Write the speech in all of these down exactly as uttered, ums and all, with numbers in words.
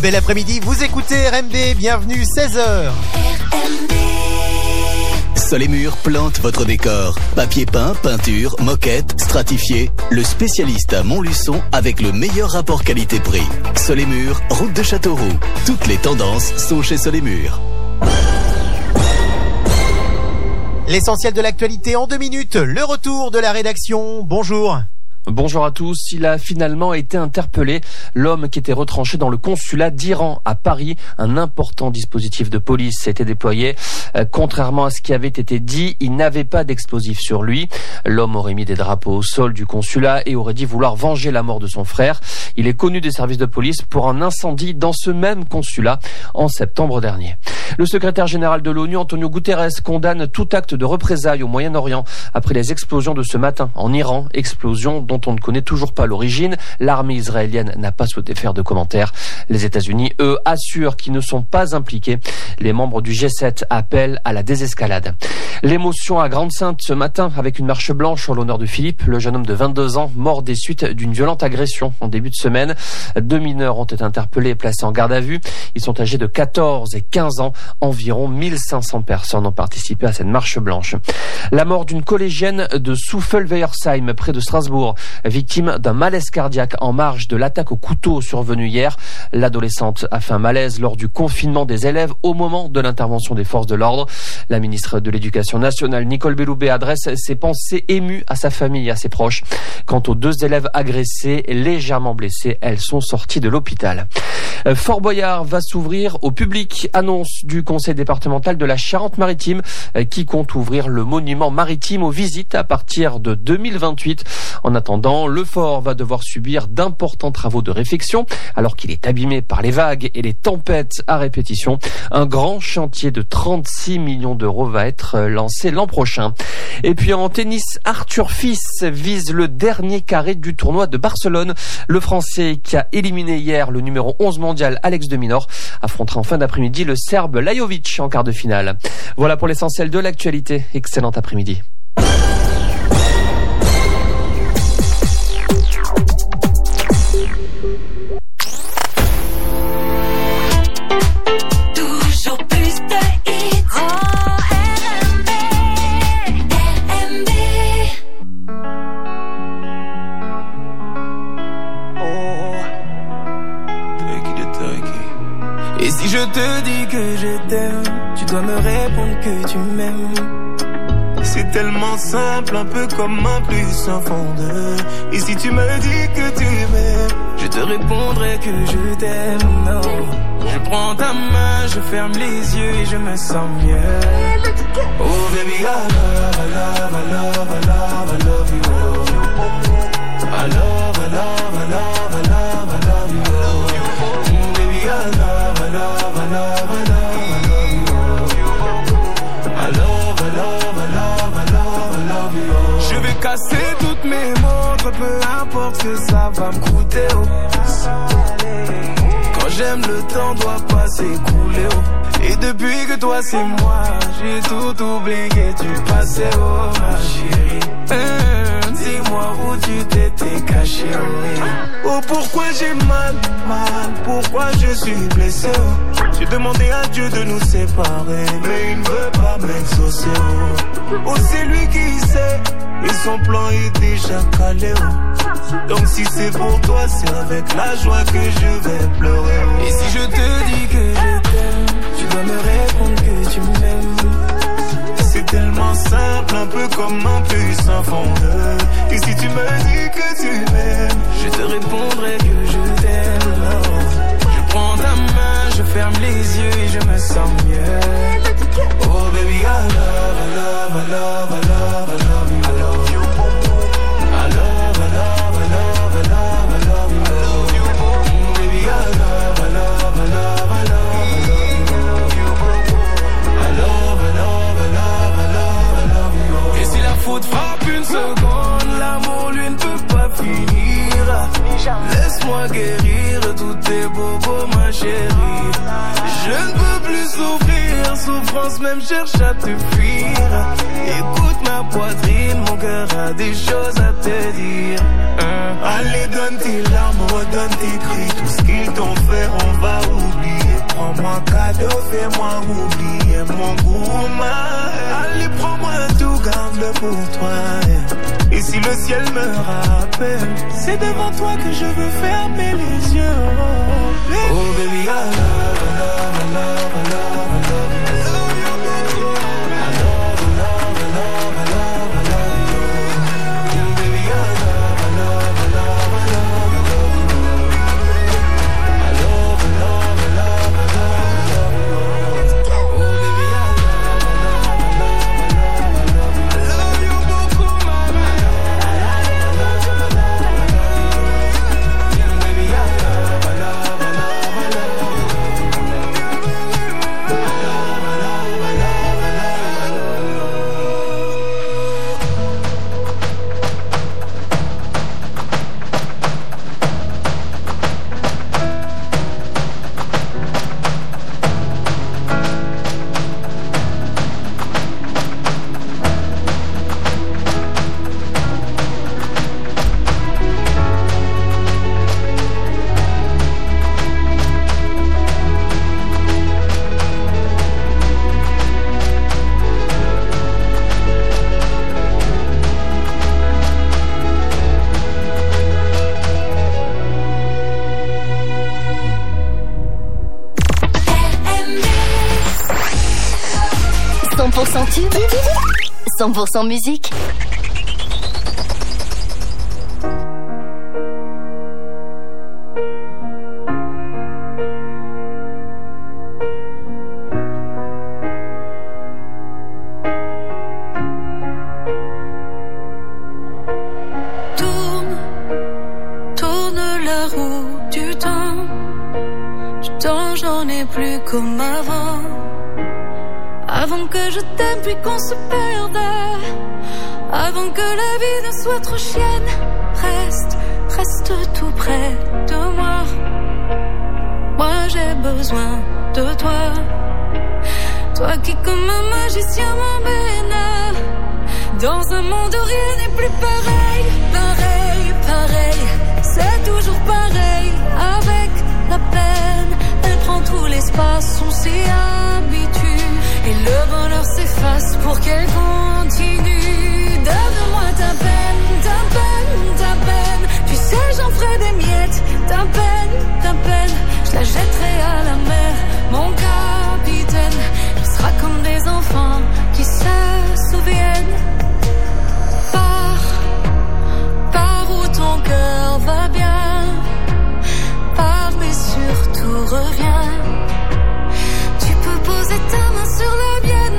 bel après-midi, vous écoutez R M D, bienvenue, seize heures. R M D. Sol et Murs plante votre décor. Papier peint, peinture, moquette, stratifié. Le spécialiste à Montluçon avec le meilleur rapport qualité-prix. Sol et Murs, route de Châteauroux. Toutes les tendances sont chez Sol et Murs. L'essentiel de l'actualité en deux minutes, le retour de la rédaction. Bonjour. Bonjour à tous. Il a finalement été interpellé. L'homme qui était retranché dans le consulat d'Iran à Paris. Un important dispositif de police a été déployé. Euh, contrairement à ce qui avait été dit, il n'avait pas d'explosifs sur lui. L'homme aurait mis des drapeaux au sol du consulat et aurait dit vouloir venger la mort de son frère. Il est connu des services de police pour un incendie dans ce même consulat en septembre dernier. Le secrétaire général de l'ONU, Antonio Guterres, condamne tout acte de représailles au Moyen-Orient après les explosions de ce matin en Iran. Explosions dont on ne connaît toujours pas l'origine. L'armée israélienne n'a pas souhaité faire de commentaires. Les États-Unis, eux, assurent qu'ils ne sont pas impliqués. Les membres du G sept appellent à la désescalade. L'émotion à Grande-Synthe ce matin avec une marche blanche en l'honneur de Philippe, le jeune homme de vingt-deux ans, mort des suites d'une violente agression en début de semaine. Deux mineurs ont été interpellés et placés en garde à vue. Ils sont âgés de quatorze et quinze ans. Environ mille cinq cents personnes ont participé à cette marche blanche. La mort d'une collégienne de Souffelweyersheim, près de Strasbourg, victime d'un malaise cardiaque en marge de l'attaque au couteau survenue hier. L'adolescente a fait un malaise lors du confinement des élèves au moment de l'intervention des forces de l'ordre. La ministre de l'Éducation nationale, Nicole Belloubet, adresse ses pensées émues à sa famille et à ses proches. Quant aux deux élèves agressés, légèrement blessés, elles sont sorties de l'hôpital. Fort Boyard va s'ouvrir au public. Annonce du conseil départemental de la Charente-Maritime qui compte ouvrir le monument maritime aux visites à partir de deux mille vingt-huit. En attendant, le fort va devoir subir d'importants travaux de réfection alors qu'il est abîmé par les vagues et les tempêtes à répétition. Un grand chantier de trente-six millions d'euros va être lancé l'an prochain. Et puis en tennis, Arthur Fils vise le dernier carré du tournoi de Barcelone. Le Français qui a éliminé hier le numéro onze mondial Alex de Minaur affrontera en fin d'après-midi le Serbe Lajovic en quart de finale. Voilà pour l'essentiel de l'actualité. Excellent après-midi. Et si je te dis que je t'aime, tu dois me répondre que tu m'aimes. C'est tellement simple, un peu comme un plus un fondeur. Et si tu me dis que tu m'aimes, je te répondrai que je t'aime. Non, je prends ta main, je ferme les yeux et je me sens mieux. Oh baby, I love, I love, I love, I love, I love you. I love, I love, I love, I love, I love you. Mm, baby, I love, I love, I love, I love, I love you. I love, I love, I love, I love, I love you. Je vais casser toutes mes montres, peu importe ce que ça va me coûter. Oh. Quand j'aime, le temps doit pas s'écouler. Oh. Et depuis que toi c'est moi, j'ai tout oublié du passé. Oh ma chérie, mmh, dis-moi où tu t'étais caché. Oh, oh pourquoi j'ai mal, mal, pourquoi je suis blessé. Oh. J'ai demandé à Dieu de nous séparer, mais il ne veut pas m'exaucer. Oh, oh c'est lui qui sait, et son plan est déjà calé. Oh. Donc si c'est pour toi, c'est avec la joie que je vais pleurer. Oh. Et si je te dis que je t'aime, tu dois me répondre que tu m'aimes. C'est tellement simple, un peu comme un puissant fondeur. Et si tu me dis que tu m'aimes, je te répondrai que je t'aime. Oh. Je prends ta main, je ferme les yeux et je me sens mieux. Oh baby, I love, I love, I love, I love, I love you. I love you. I love, I love, I love, I love, I love you. Mm, baby, I love, I love, I love, I love, I love you. I love, I love, I love, I love, I love you. Et si la faute frappe une seconde, l'amour lui ne peut pas finir. Laisse-moi guérir tous tes bobos, ma chérie. Je ne peux plus souffrir, souffrance pense même cherche à te fuir. Écoute ma poitrine, mon cœur a des choses à te dire. hein. Allez donne tes larmes, redonne tes cris. Tout ce qu'ils t'ont fait on va oublier. Prends-moi cadeau, fais-moi oublier mon gourmand. Allez prends-moi tout, garde-le pour toi. Et si le ciel me rappelle, c'est devant toi que je veux fermer les yeux. Oh baby, oh, baby I love, I love, I love, I love, I love, I love you, baby. I love, I love, I love, I love, I love you. Yeah, baby I love, I love, I love, I love, I love you. I love, I love, I love, I love, I love you. Oh baby I love, I love, I love, I love, I love you beaucoup, mama. cent pour cent tube, cent pour cent musique. Tourne, tourne la roue du temps. Du temps, j'en ai plus comme avant. Avant que je t'aime puis qu'on se perde. Avant que la vie ne soit trop chienne. Reste, reste tout près de moi. Moi j'ai besoin de toi. Toi qui comme un magicien m'emmène dans un monde où rien n'est plus pareil. Pareil, pareil, c'est toujours pareil. Avec la peine, elle prend tout l'espace, on s'y habitue. Et le bonheur s'efface pour qu'elle continue. Donne-moi ta peine, ta peine, ta peine. Tu sais j'en ferai des miettes. Ta peine, ta peine, je la jetterai à la mer. Mon capitaine, il sera comme des enfants qui se souviennent. Pars, pars où ton cœur va bien. Pars mais surtout reviens. Tu peux poser ta main sur la mienne.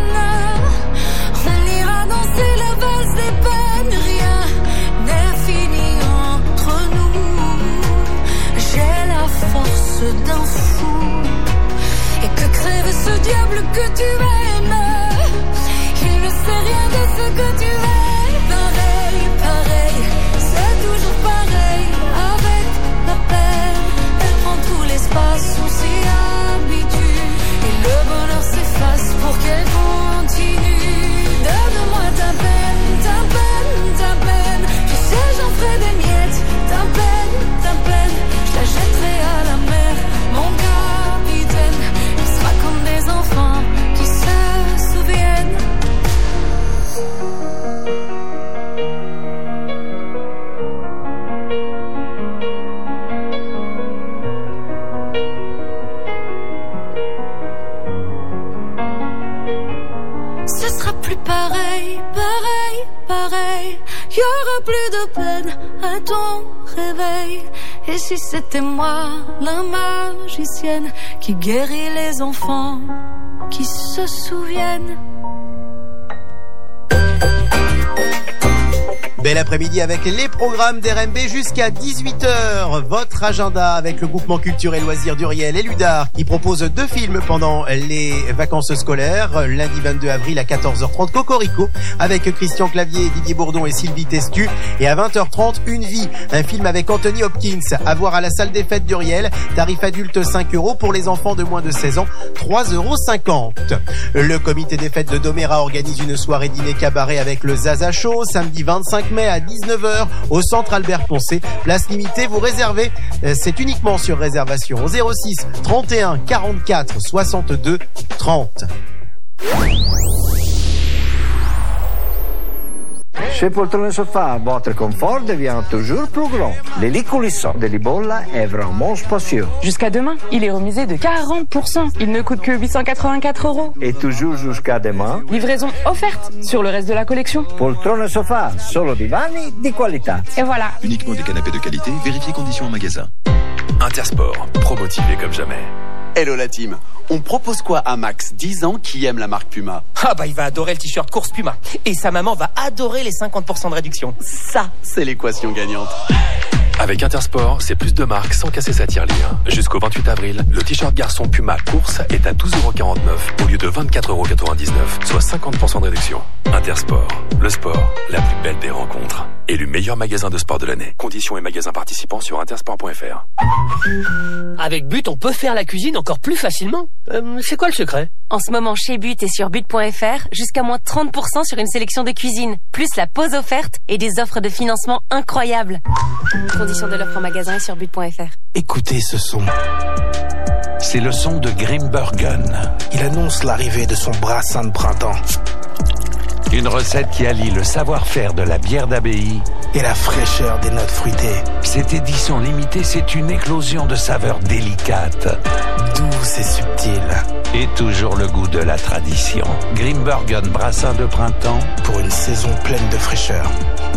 On ira danser la valse des peines. Rien n'est fini entre nous. J'ai la force d'un fou. Et que crève ce diable que tu aimes. Il ne sait rien de ce que tu aimes. Pareil, pareil, c'est toujours pareil. Avec la peine, elle prend tout l'espace, on s'y habitue. Et le bonheur s'efface pour qu'elle continue. Donne-moi ta peine, ta peine, ta peine. Tu sais j'en ferai des miettes. Ta peine, ta peine, je la jetterai à la mer. Mon capitaine, il sera comme des enfants qui se souviennent. Ce sera plus pareil, pareil, pareil. Y aura plus de peine à ton réveil. Et si c'était moi, la magicienne, qui guérit les enfants qui se souviennent. Bel après-midi avec les programmes d'R M B jusqu'à dix-huit heures. Votre agenda avec le groupement culture et loisirs d'Uriel et Ludar qui propose deux films pendant les vacances scolaires. Lundi vingt-deux avril à quatorze heures trente, Cocorico avec Christian Clavier, Didier Bourdon et Sylvie Testu. Et à vingt heures trente, Une vie, un film avec Anthony Hopkins à voir à la salle des fêtes d'Uriel. Tarif adulte cinq euros, pour les enfants de moins de seize ans, trois euros cinquante. Le comité des fêtes de Doméra organise une soirée dîner cabaret avec le Zaza Show samedi vingt-cinq mai à dix-neuf heures au centre Albert Poncé. Place limitée, vous réservez, c'est uniquement sur réservation au zéro six trente et un quarante-quatre soixante-deux trente. Chez Poltrone Sofa, votre confort devient toujours plus grand. Les coulisses de Libolla est vraiment spacieux. Jusqu'à demain, il est remisé de quarante pour cent. Il ne coûte que huit cent quatre-vingt-quatre euros. Et toujours jusqu'à demain, livraison offerte sur le reste de la collection. Poltrone Sofa, solo divani di qualità. Et voilà. Uniquement des canapés de qualité, vérifiez conditions en magasin. Intersport, pro-motivé comme jamais. Hello la team, on propose quoi à Max, dix ans, qui aime la marque Puma? Ah bah il va adorer le t-shirt course Puma. Et sa maman va adorer les cinquante pour cent de réduction. Ça, c'est l'équation gagnante. Avec Intersport, c'est plus de marques sans casser sa tirelire. Jusqu'au vingt-huit avril, le t-shirt garçon Puma course est à douze euros quarante-neuf au lieu de vingt-quatre euros quatre-vingt-dix-neuf, soit cinquante pour cent de réduction. Intersport, le sport, la plus belle des rencontres. Élu meilleur magasin de sport de l'année. Conditions et magasins participants sur intersport point f r. Avec But, on peut faire la cuisine encore plus facilement. Euh, c'est quoi le secret? En ce moment, chez But et sur but point f r, jusqu'à moins trente pour cent sur une sélection de cuisine, plus la pause offerte et des offres de financement incroyables. Conditions de l'offre en magasin et sur but point f r. Écoutez ce son. C'est le son de Grimbergen. Il annonce l'arrivée de son brassin de printemps. Une recette qui allie le savoir-faire de la bière d'abbaye et la fraîcheur des notes fruitées. Cette édition limitée, c'est une éclosion de saveurs délicates, douces et subtiles. Et toujours le goût de la tradition. Grimbergen brassin de printemps pour une saison pleine de fraîcheur.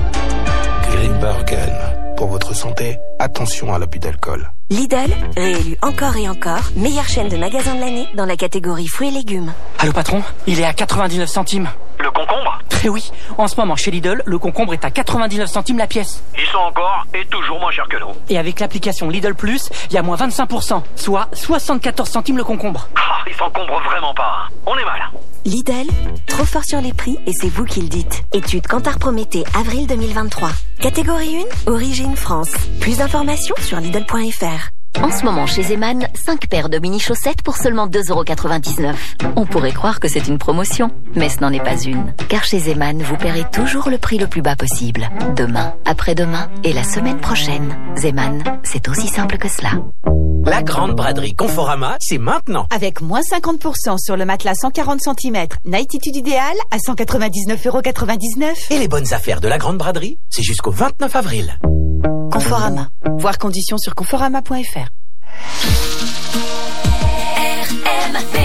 Grimbergen. Pour votre santé, attention à l'abus d'alcool. Lidl, réélu encore et encore, meilleure chaîne de magasins de l'année dans la catégorie fruits et légumes. Allô patron, il est à quatre-vingt-dix-neuf centimes. Le concombre? Eh oui, en ce moment chez Lidl, le concombre est à quatre-vingt-dix-neuf centimes la pièce. Ils sont encore et toujours moins chers que nous. Et avec l'application Lidl Plus, il y a moins vingt-cinq pour cent, soit soixante-quatorze centimes le concombre. Ah, ils s'encombrent vraiment pas. On est mal. Lidl, trop fort sur les prix et c'est vous qui le dites. Étude Kantar Prométhée, avril deux mille vingt-trois. Catégorie un, origine France. Plus d'informations sur Lidl point f r. En ce moment, chez Zeman, cinq paires de mini-chaussettes pour seulement deux euros quatre-vingt-dix-neuf. On pourrait croire que c'est une promotion, mais ce n'en est pas une. Car chez Zeman, vous paierez toujours le prix le plus bas possible. Demain, après-demain et la semaine prochaine. Zeman, c'est aussi simple que cela. La grande braderie Conforama, c'est maintenant. Avec moins cinquante pour cent sur le matelas cent quarante centimètres, Nightitude idéal à cent quatre-vingt-dix-neuf euros quatre-vingt-dix-neuf. Et les bonnes affaires de la grande braderie, c'est jusqu'au vingt-neuf avril. Conforama. Voir conditions sur conforama point f r. R M B.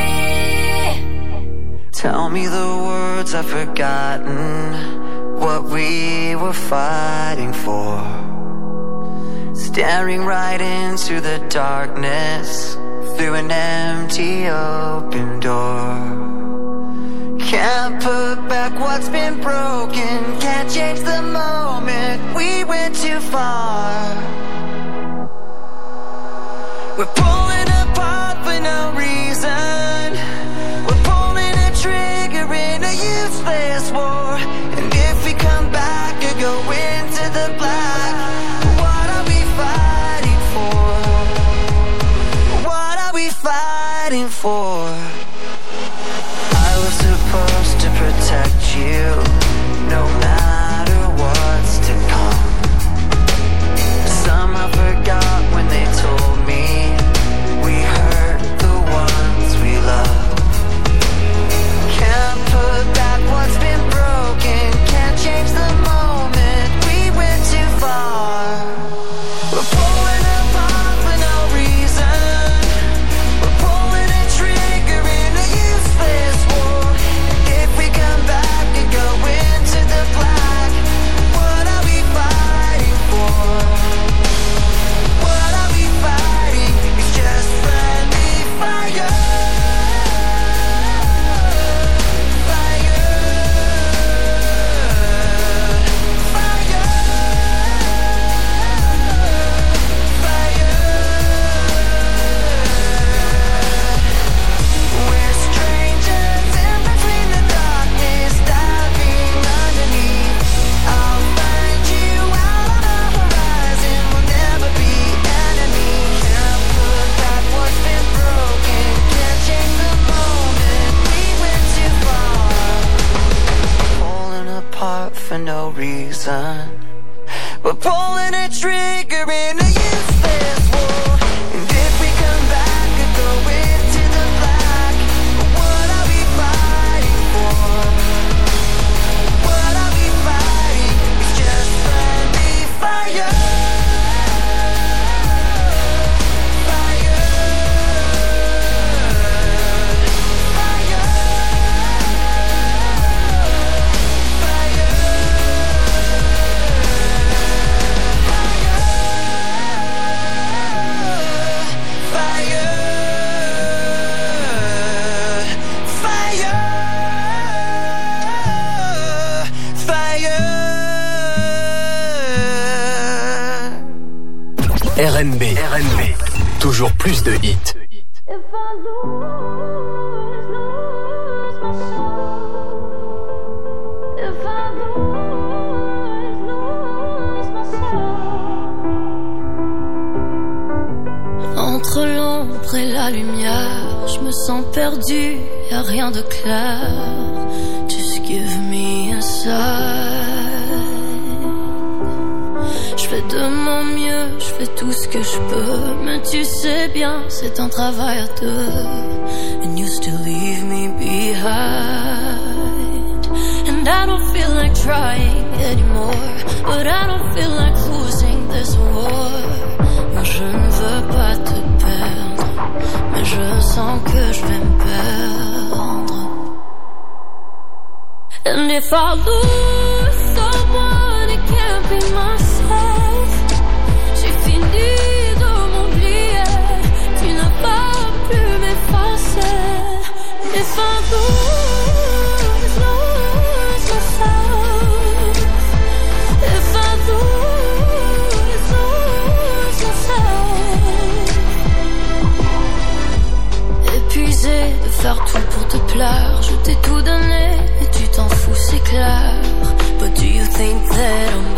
Tell me the words I've forgotten, what we were fighting for. Staring right into the darkness, through an empty open door. Can't put back what's been broken, can't change the moment, we went too far. We're pulling apart for no reason, we're pulling a trigger in a useless war. And if we come back or go into the black, what are we fighting for? What are we fighting for? Supposed to protect you, no matter what's to come. Somehow forgot when they told me we hurt the ones we love. Can't put back what's been broken, can't change the moment, we went too far. We're pulling apart for no reason, we're pulling a trigger. We're pulling a trigger in a useless war. And if we come back and go into the black, what are we fighting for? What are we fighting? It's just friendly fire. R N B, R N B, toujours plus de hits. Entre l'ombre et la lumière, je me sens perdu, y'a rien de clair. Just give me a sign. Je fais de mon mieux, je fais tout ce que je peux, mais tu sais bien, c'est un travail à deux. And you still leave me behind. And I don't feel like trying anymore, but I don't feel like losing this war. Moi je ne veux pas te perdre, mais je sens que je vais me perdre. And if I lose someone, it can't be myself. J'ai fini de m'oublier, tu n'as pas pu m'effacer. And if I lose, lose myself. If I lose, lose myself. Épuisé de faire tout pour te plaire, je t'ai tout donné et tu t'en fous, c'est clair. But do you think that I'm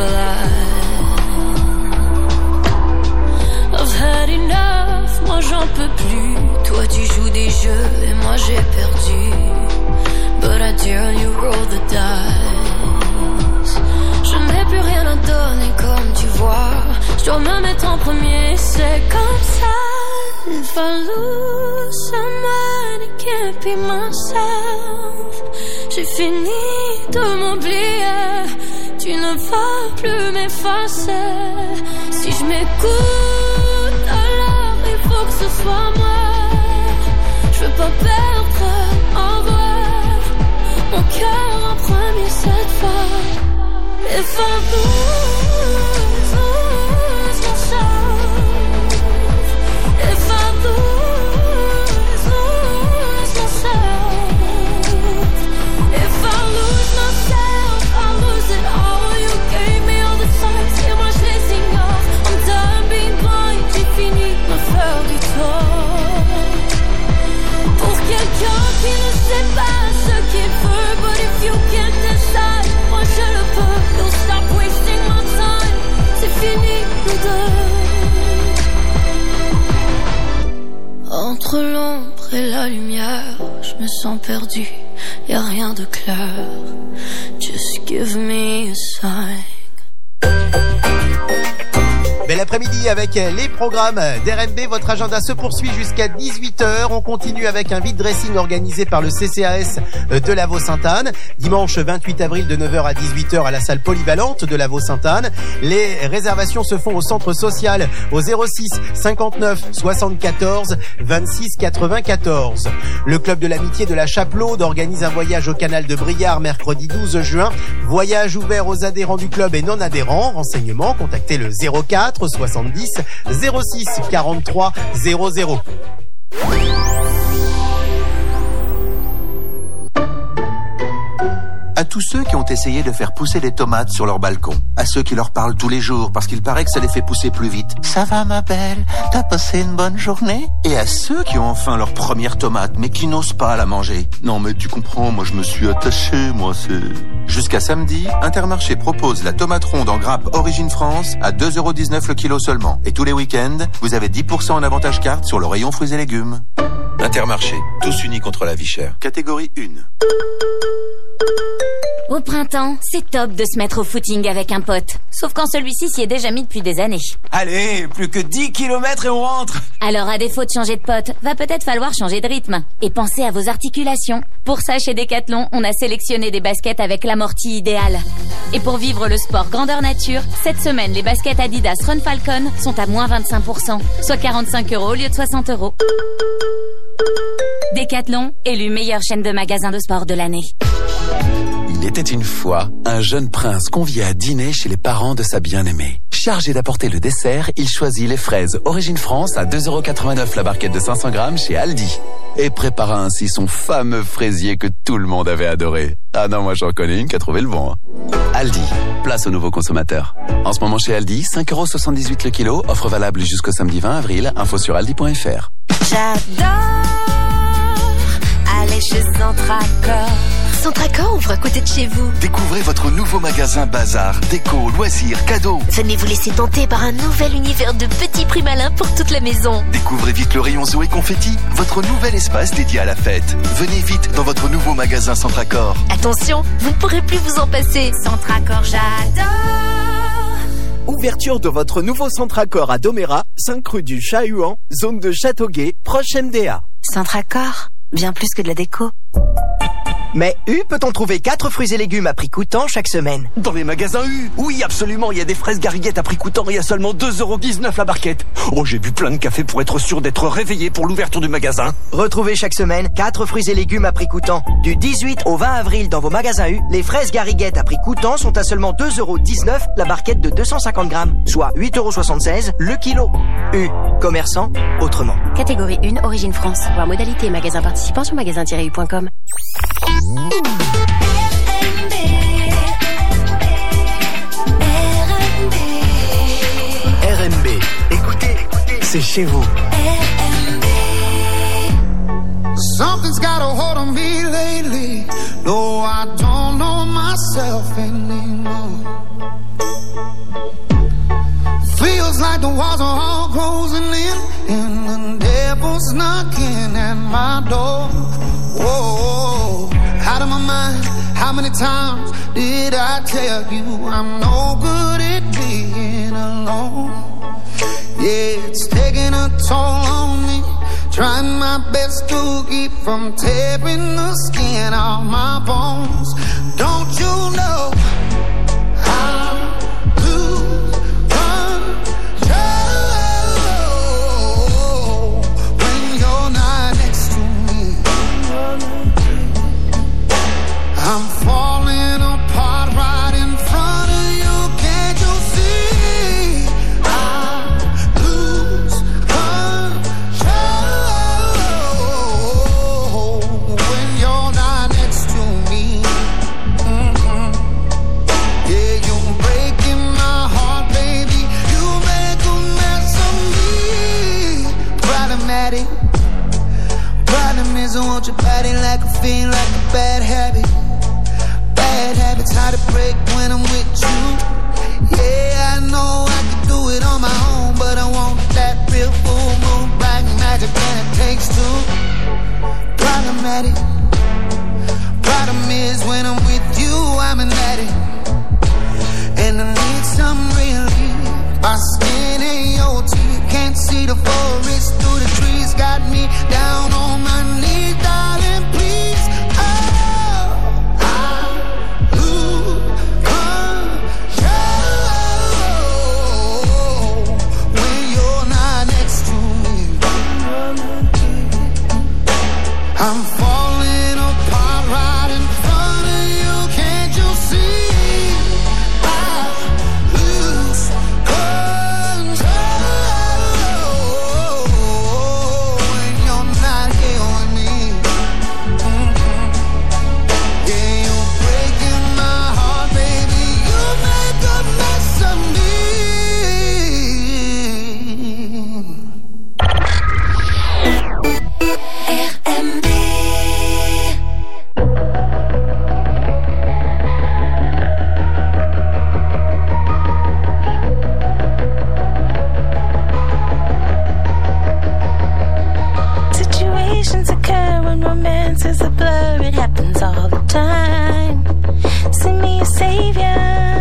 blind? I've had enough, moi j'en peux plus. Toi tu joues des jeux et moi j'ai perdu. But I dare you roll the dice. Je n'ai plus rien à donner comme tu vois. Je dois me mettre en premier, c'est comme ça. If I lose someone, it can't be myself. J'ai fini de m'oublier, tu ne vas plus m'effacer. Si je m'écoute, alors il faut que ce soit moi. Je veux pas perdre en vrai mon cœur en premier cette fois. If I lose, lose myself. If I lose, lose myself. If I lose myself, I lose it all. You gave me all the signs et moi je les ignore. I'm done being blind, j'ai fini de me faire du tort. Pour quelqu'un qui ne sait pas ce qu'il veut, but if you can't decide, moi je le peux. Don't stop wasting my time, c'est fini nous deux. Entre l'ombre et la lumière, je me sens perdu, y'a rien de clair. Just give me a sign. Bel après-midi avec les programmes d'R N B. Votre agenda se poursuit jusqu'à dix-huit heures. On continue avec un vide dressing organisé par le C C A S de Lavaux-Sainte-Anne. Dimanche vingt-huit avril de neuf heures à dix-huit heures à la salle polyvalente de Lavaux-Sainte-Anne. Les réservations se font au centre social au zéro six cinquante-neuf soixante-quatorze vingt-six quatre-vingt-quatorze. Le club de l'amitié de la Chapelaude organise un voyage au canal de Briard mercredi douze juin. Voyage ouvert aux adhérents du club et non adhérents. Renseignements, contactez le zéro quatre soixante-dix zéro six quarante-trois zéro zéro. À tous ceux qui ont essayé de faire pousser des tomates sur leur balcon, à ceux qui leur parlent tous les jours parce qu'il paraît que ça les fait pousser plus vite. Ça va ma belle, t'as passé une bonne journée? Et à ceux qui ont enfin leur première tomate mais qui n'osent pas la manger. Non mais tu comprends, moi je me suis attaché, moi c'est... Jusqu'à samedi, Intermarché propose la tomate ronde en grappe Origine France à deux euros dix-neuf le kilo seulement. Et tous les week-ends, vous avez dix pour cent en avantage carte sur le rayon fruits et légumes. Intermarché, tous unis contre la vie chère. Catégorie un. Au printemps, c'est top de se mettre au footing avec un pote. Sauf quand celui-ci s'y est déjà mis depuis des années. Allez, plus que dix kilomètres et on rentre. Alors à défaut de changer de pote, va peut-être falloir changer de rythme. Et pensez à vos articulations. Pour ça, chez Decathlon, on a sélectionné des baskets avec l'amorti idéal. Et pour vivre le sport grandeur nature, cette semaine, les baskets Adidas Run Falcon sont à moins vingt-cinq pour cent, soit quarante-cinq euros au lieu de soixante euros. Decathlon, élu meilleure chaîne de magasins de sport de l'année. Il était une fois un jeune prince convié à dîner chez les parents de sa bien-aimée. Chargé d'apporter le dessert, il choisit les fraises Origine France à deux euros quatre-vingt-neuf la barquette de cinq cents grammes chez Aldi. Et prépara ainsi son fameux fraisier que tout le monde avait adoré. Ah non, moi j'en connais une qui a trouvé le bon. Hein. Aldi, place aux nouveaux consommateurs. En ce moment chez Aldi, cinq euros soixante-dix-huit le kilo, offre valable jusqu'au samedi vingt avril, info sur aldi point f r. J'adore aller chez Centracor. Centracor ouvre à côté de chez vous. Découvrez votre nouveau magasin bazar, déco, loisirs, cadeaux. Venez vous laisser tenter par un nouvel univers de petits prix malins pour toute la maison. Découvrez vite le rayon Zoé Confetti, votre nouvel espace dédié à la fête. Venez vite dans votre nouveau magasin Centracor. Attention, vous ne pourrez plus vous en passer. Centracor, j'adore. Ouverture de votre nouveau Centracor à Domérat, cinq rue du Chat-Huan, zone de Châteauguay, proche M D A. Centracor, bien plus que de la déco. Mais U peut-on trouver quatre fruits et légumes à prix coûtant chaque semaine? Dans les magasins U, oui absolument, il y a des fraises gariguettes à prix coûtant et à seulement deux euros dix-neuf la barquette. Oh, j'ai bu plein de café pour être sûr d'être réveillé pour l'ouverture du magasin. Retrouvez chaque semaine quatre fruits et légumes à prix coûtant. Du dix-huit au vingt avril dans vos magasins U, les fraises gariguettes à prix coûtant sont à seulement deux euros dix-neuf la barquette de deux cent cinquante grammes, soit huit euros soixante-seize le kilo. U, commerçant autrement. Catégorie un, Origine France. Voir modalité et magasin participant sur magasin tiret u point com. R M B, écoutez, c'est chez vous. Something's got a hold on me lately. No, I don't know myself anymore. Feels like the walls are all closing in, and the devil's knocking at my door. Whoa, out of my mind. How many times did I tell you I'm no good at being alone? Yeah, it's taking a toll on me. Trying my best to keep from tearing the skin off my bones. Don't you know I lose control when you're not next to me? I'm falling apart right in front of you. Can't you see? I lose control when you're not next to me. Mm-hmm. Yeah, you're breaking my heart, baby. You make a mess of me. Problematic. Problem is I want your body like a fiend, like a bad habit. Bad habits hard to break when I'm with you. Yeah, I know I can do it on my own, but I want that real full moon, black magic, and it takes two. Problematic. Problem is when I'm with you, I'm an addict, and I need some relief. My skin ain't your teeth, can't see the forest through the trees. Got me down on my knees, darling, please. I'm falling apart right in front of you. Can't you see? I lose control when you're savior.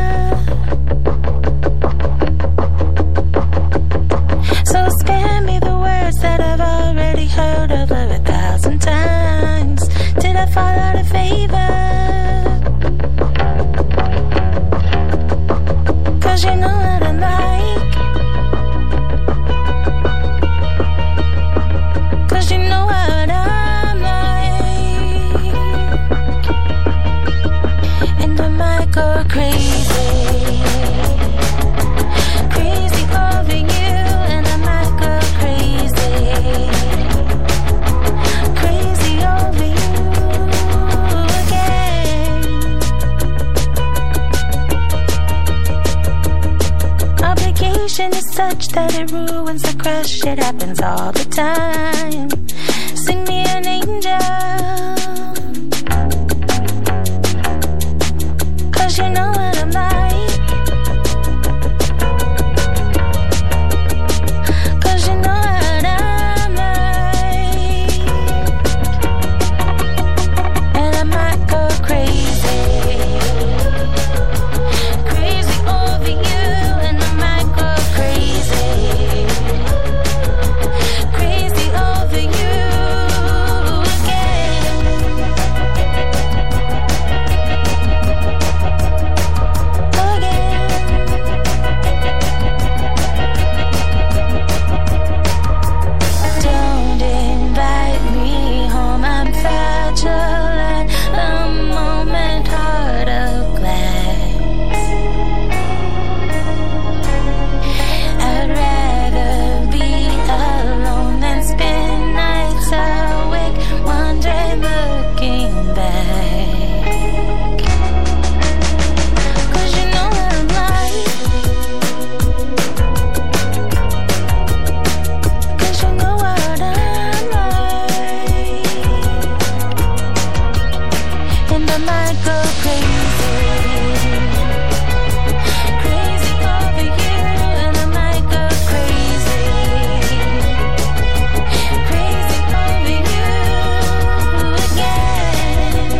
So spare me the words that I've already heard over a thousand times. Did I fall out of favor? Cause you know what I'm like. Cause you know what I'm like. And I might go crazy. Crazy over you. And I might go crazy. Crazy over you again. Obligation is such that it ruins the crush. It happens all the time. Sing me an angel. Cause you know what I'm like. Cause you know what I'm like. And I might go crazy. Crazy over you. And I might go crazy. Crazy over you again. Don't invite me home, I'm fragile at a moment, heart of glass. I'd rather be alone than spend nights awake, wondering, looking back. Cause you know what I'm like. Cause you know what I'm like. And I might go crazy. Crazy over you. And I might go crazy. Crazy over you again.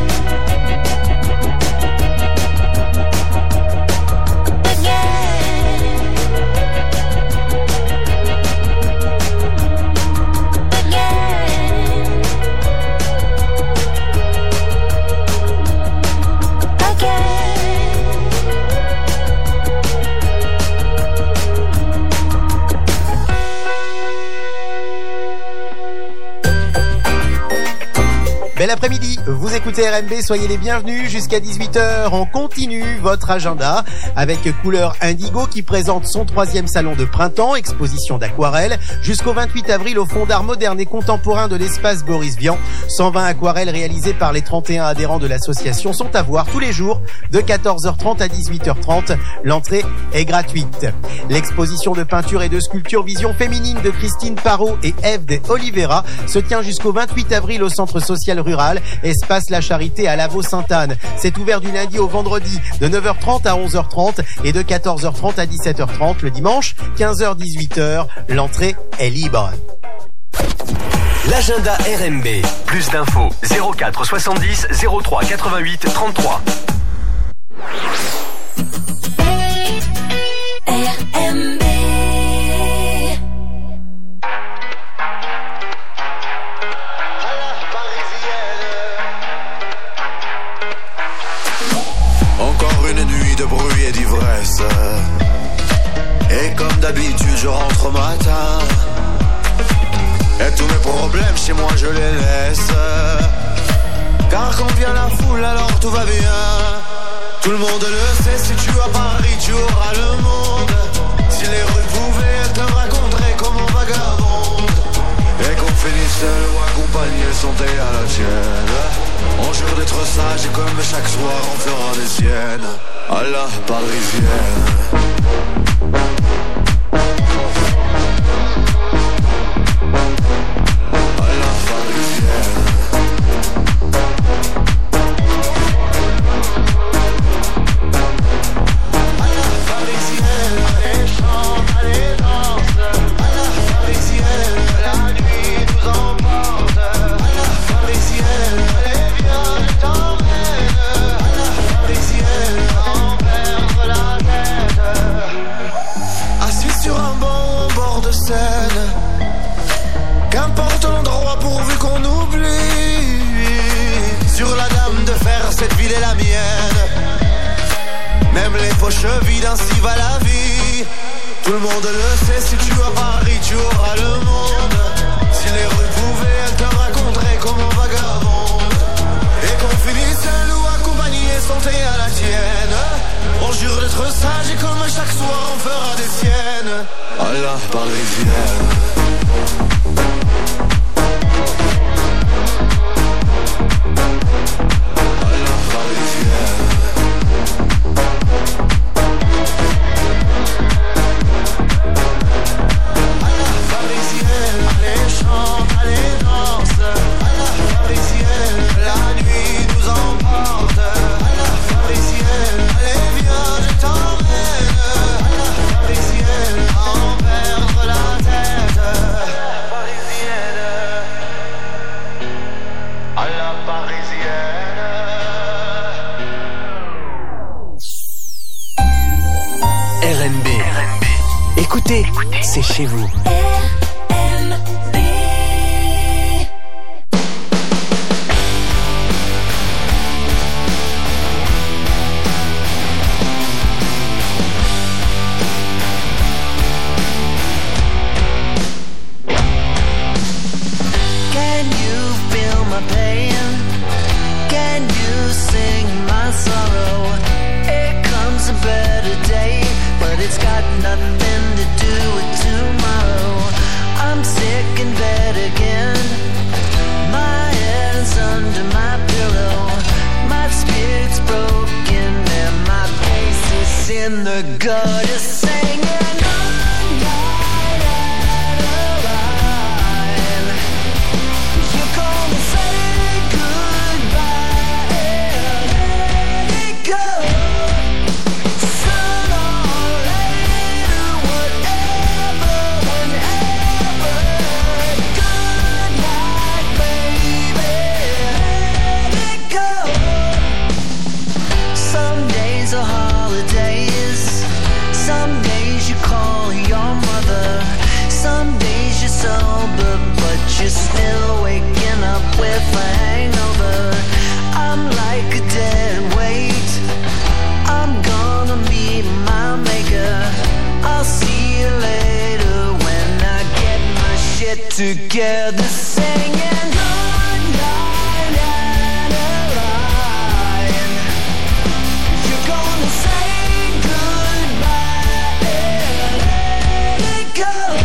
Bel après-midi, vous écoutez R M B, soyez les bienvenus jusqu'à dix-huit heures. On continue votre agenda avec Couleur Indigo qui présente son troisième salon de printemps, exposition d'aquarelles, jusqu'au vingt-huit avril au Fond d'art moderne et contemporain de l'espace Boris Vian. cent vingt aquarelles réalisées par les trente et un adhérents de l'association sont à voir tous les jours de quatorze heures trente à dix-huit heures trente. L'entrée est gratuite. L'exposition de peinture et de sculpture Vision féminine de Christine Parot et Eve de Oliveira se tient jusqu'au vingt-huit avril au centre social rural, espace La Charité à Lavaux-Sainte-Anne. C'est ouvert du lundi au vendredi de neuf heures trente à onze heures trente et de quatorze heures trente à dix-sept heures trente le dimanche, quinze heures dix-huit heures. L'entrée est libre. L'agenda R M B. Plus d'infos zéro quatre soixante-dix zéro trois quatre-vingt-huit trente-trois. R M B. Encore une nuit de bruit et d'ivresse. Et comme d'habitude je rentre au matin. Et tous mes problèmes chez moi je les laisse. Car quand vient la foule alors tout va bien. Tout le monde le sait, si tu as Paris tu auras le monde. Si les rues pouvaient te raconter comme on vagabonde. Et qu'on finisse seul ou accompagné santé à la tienne. On jure d'être sage et comme chaque soir on fera des siennes. À la parisienne. Parisienne, vide, ainsi va la vie. Tout le monde le sait, si tu as Paris, tu auras le monde. Si les rues pouvaient, elles te raconteraient comment vagabonde. Et qu'on finisse seul ou accompagné, santé à la tienne. On jure d'être sage et comme chaque soir on fera des siennes. À la parisienne. Écoutez, c'est chez vous. Can you feel my pain? Can you sing my sorrow? It comes a better day, but it's got nothing to do with tomorrow. I'm sick in bed again. My head's under my pillow. My spirit's broken and my face is in the gutter singing. Sober, but you're still waking up with a hangover. I'm like a dead weight. I'm gonna meet my maker. I'll see you later when I get my shit together, singing good night and a line. You're gonna say goodbye and let it go.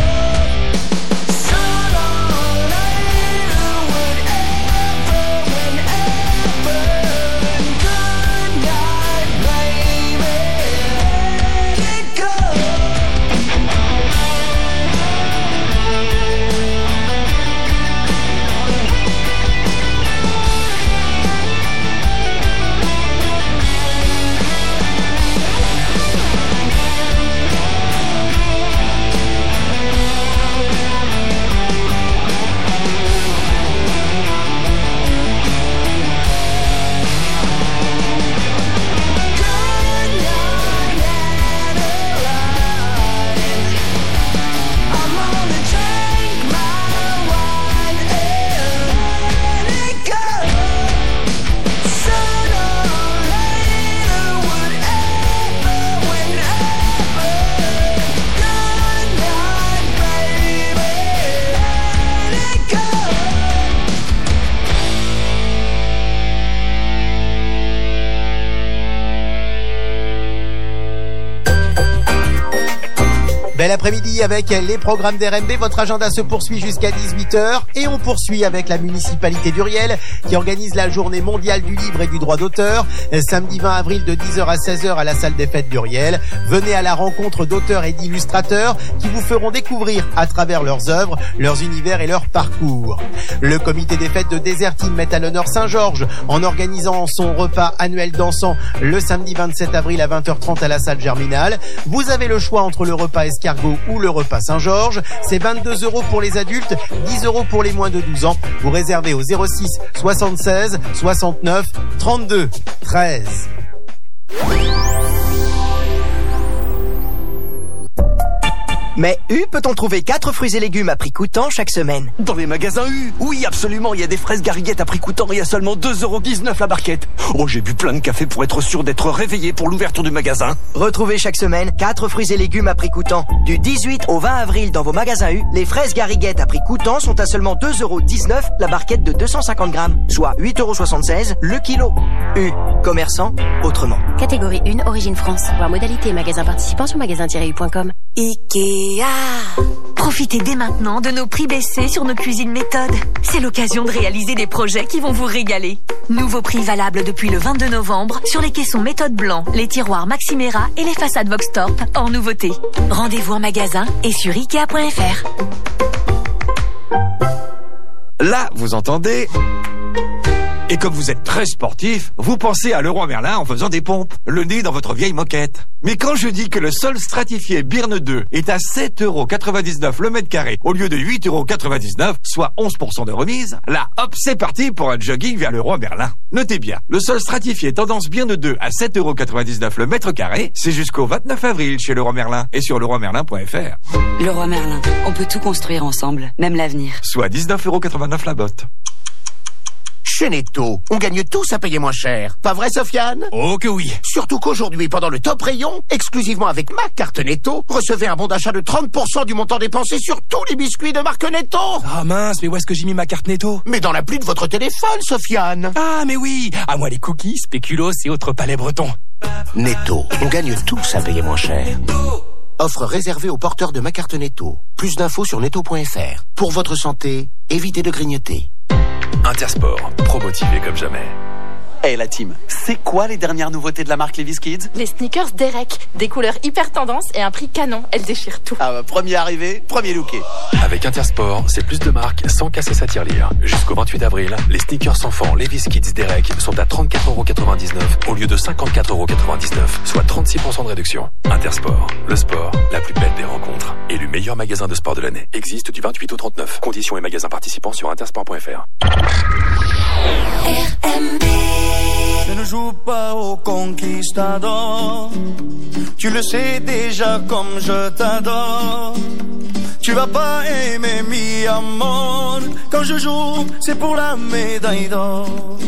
Bel après-midi avec les programmes d'R M B. Votre agenda se poursuit jusqu'à dix-huit heures et on poursuit avec la municipalité d'Uriel qui organise la journée mondiale du livre et du droit d'auteur samedi vingt avril de dix heures à seize heures à la salle des fêtes d'Uriel. Venez à la rencontre d'auteurs et d'illustrateurs qui vous feront découvrir à travers leurs œuvres, leurs univers et leurs parcours. Le comité des fêtes de Désertine met à l'honneur Saint-Georges en organisant son repas annuel dansant le samedi vingt-sept avril à vingt heures trente à la salle Germinal. Vous avez le choix entre le repas escargot ou le repas Saint-Georges. C'est vingt-deux euros pour les adultes, dix euros pour les moins de douze ans. Vous réservez au zéro six soixante-seize soixante-neuf trente-deux treize. Mais U peut-on trouver quatre fruits et légumes à prix coûtant chaque semaine? Dans les magasins U, oui, absolument, il y a des fraises gariguettes à prix coûtant et à seulement deux euros dix-neuf la barquette. Oh, j'ai bu plein de café pour être sûr d'être réveillé pour l'ouverture du magasin. Retrouvez chaque semaine quatre fruits et légumes à prix coûtant. Du dix-huit au vingt avril dans vos magasins U, les fraises gariguettes à prix coûtant sont à seulement deux euros dix-neuf la barquette de deux cent cinquante grammes, soit huit euros soixante-seize le kilo. U, commerçant autrement. Catégorie un, Origine France. Voir modalité et magasin participant sur magasin tiret u point com. Ikea. Profitez dès maintenant de nos prix baissés sur nos cuisines méthodes. C'est l'occasion de réaliser des projets qui vont vous régaler. Nouveaux prix valables depuis le vingt-deux novembre sur les caissons méthode blanc, les tiroirs Maximera et les façades Voxtorp en nouveauté. Rendez-vous en magasin et sur ikea point f r. Là, vous entendez? Et comme vous êtes très sportif, vous pensez à Leroy Merlin en faisant des pompes, le nez dans votre vieille moquette. Mais quand je dis que le sol stratifié Birne deux est à sept euros quatre-vingt-dix-neuf le mètre carré au lieu de huit euros quatre-vingt-dix-neuf, soit onze pour cent de remise, là, hop, c'est parti pour un jogging vers Leroy Merlin. Notez bien, le sol stratifié tendance Birne deux à sept euros quatre-vingt-dix-neuf le mètre carré, c'est jusqu'au vingt-neuf avril chez Leroy Merlin et sur leroy merlin point f r. Leroy Merlin, on peut tout construire ensemble, même l'avenir. Soit dix-neuf euros quatre-vingt-neuf la botte. Chez Netto, on gagne tous à payer moins cher. Pas vrai, Sofiane? Oh que oui. Surtout qu'aujourd'hui, pendant le top rayon, exclusivement avec ma carte Netto, recevez un bon d'achat de trente pour cent du montant dépensé sur tous les biscuits de marque Netto. Ah mince, mais où est-ce que j'ai mis ma carte Netto? Mais dans l'appli de votre téléphone, Sofiane. Ah mais oui. À moi les cookies, spéculoos et autres palais bretons. Netto, on gagne tous à payer moins cher. Offre réservée aux porteurs de ma carte Netto. Plus d'infos sur netto point f r. Pour votre santé, évitez de grignoter. Intersport, promotivé comme jamais. Eh hey, la team, c'est quoi les dernières nouveautés de la marque Levi's Kids? Les sneakers Derek, des couleurs hyper tendance et un prix canon, elles déchirent tout. Ah bah, premier arrivé, premier looké. Avec Intersport, c'est plus de marques sans casser sa tirelire. Jusqu'au vingt-huit avril, les sneakers enfants Levi's Kids Derek sont à trente-quatre euros quatre-vingt-dix-neuf au lieu de cinquante-quatre euros quatre-vingt-dix-neuf, soit trente-six pour cent de réduction. Intersport, le sport, la plus belle des rencontres. Élu meilleur magasin de sport de l'année. Existe du vingt-huit au trente-neuf. Conditions et magasins participants sur intersport point f r. R M B. Je ne joue pas au conquistador. Tu le sais déjà comme je t'adore. Tu vas pas aimer mi amor. Quand je joue, c'est pour la médaille d'or.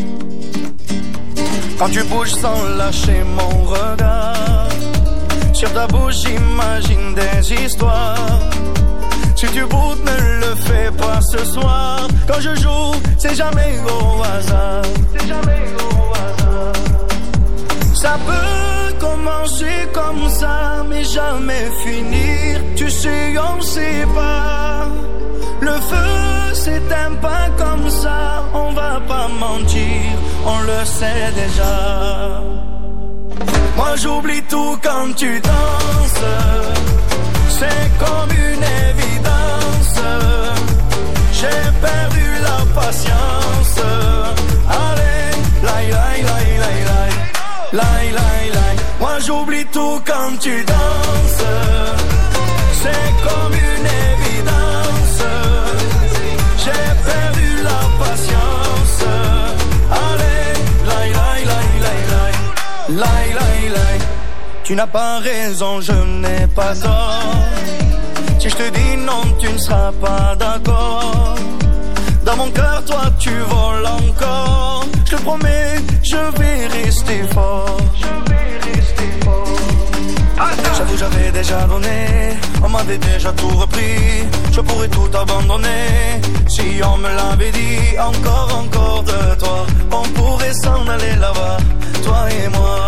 Quand tu bouges sans lâcher mon regard, sur ta bouche j'imagine des histoires. Si tu boutes, ne le fais pas ce soir. Quand je joue, c'est jamais au hasard. C'est jamais au hasard. Ça peut commencer comme ça, mais jamais finir. Tu sais, on sait pas. Le feu s'éteint pas comme ça. On va pas mentir, on le sait déjà. Moi j'oublie tout quand tu danses. C'est comme une évidence. J'ai perdu la patience. Allez, laï, laï, laï, laï, laï. Laï, laï, laï. Moi j'oublie tout quand tu danses. C'est comme une évidence. J'ai perdu la patience. Allez, laï, laï, laï, laï, laï. Laï, laï, laï. Tu n'as pas raison, je n'ai pas tort. Si je te dis non, tu ne seras pas d'accord. Dans mon cœur, toi, tu voles encore. Je te promets, je vais rester fort. Je vais rester fort. J'avoue, j'avais déjà donné. On m'avait déjà tout repris. Je pourrais tout abandonner. Si on me l'avait dit, encore, encore de toi. On pourrait s'en aller là-bas, toi et moi.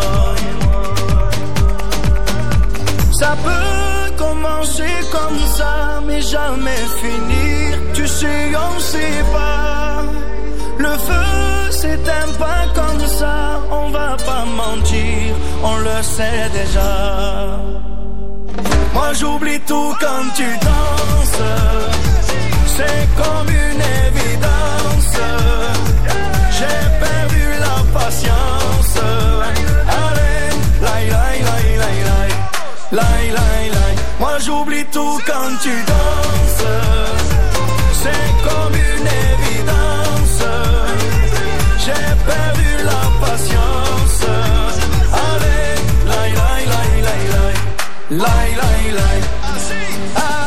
Ça peut commencer comme ça, mais jamais finir. Tu sais, on sait pas. Le feu s'éteint pas comme ça. On va pas mentir, on le sait déjà. Moi j'oublie tout quand tu danses. C'est comme une évidence. J'ai perdu la patience. Allez, laï, laï, laï, laï, laï. Laï, laï, laï. Moi j'oublie tout quand tu danses. C'est comme une évidence. J'ai perdu la patience. Allez, laï, laï, laï, laï, laï. Laï, laï, laï.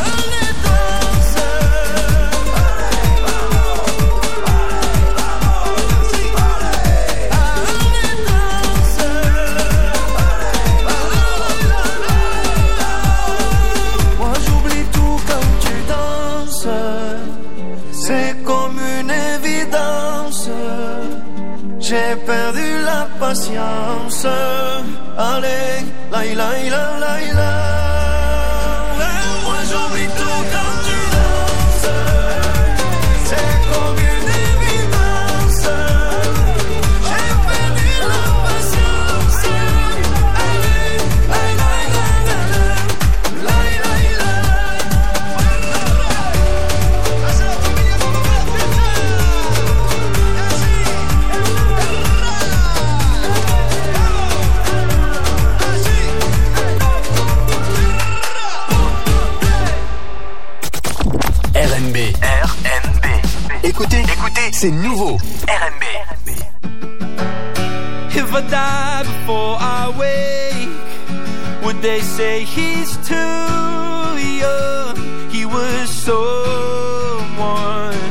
j'ai perdu la patience. Allez, laïla, laïla, laïla. Moi j'oublie tout quand tu danses. C'est comme une évidence. J'ai perdu la patience. Allez, laïla, laïla, laïla, laïla. R N B. R N B. Écoutez, écoutez, c'est nouveau. R N B. If I die before I wake, would they say he's too young? He was someone.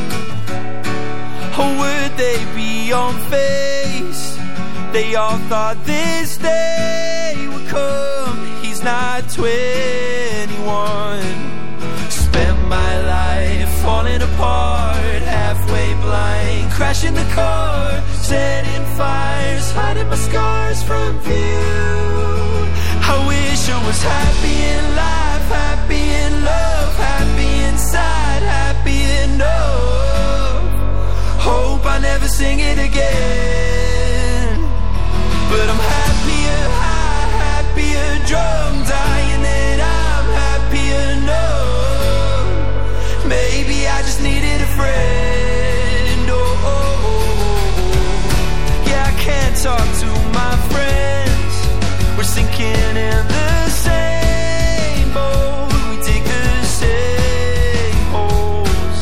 Or would they be on face? They all thought this day would come. He's not twenty-one. Spent my life falling apart, halfway blind, crashing the car, setting fires, hiding my scars from view. I wish I was happy in life, happy in love, happy inside, happy enough. Hope I never sing it again. But I'm happier high, happier drunk, dying that I'm happy enough. Maybe I just needed a friend. Oh, oh, oh, oh. Yeah, I can't talk to my friends. We're sinking in the same boat. We dig the same holes.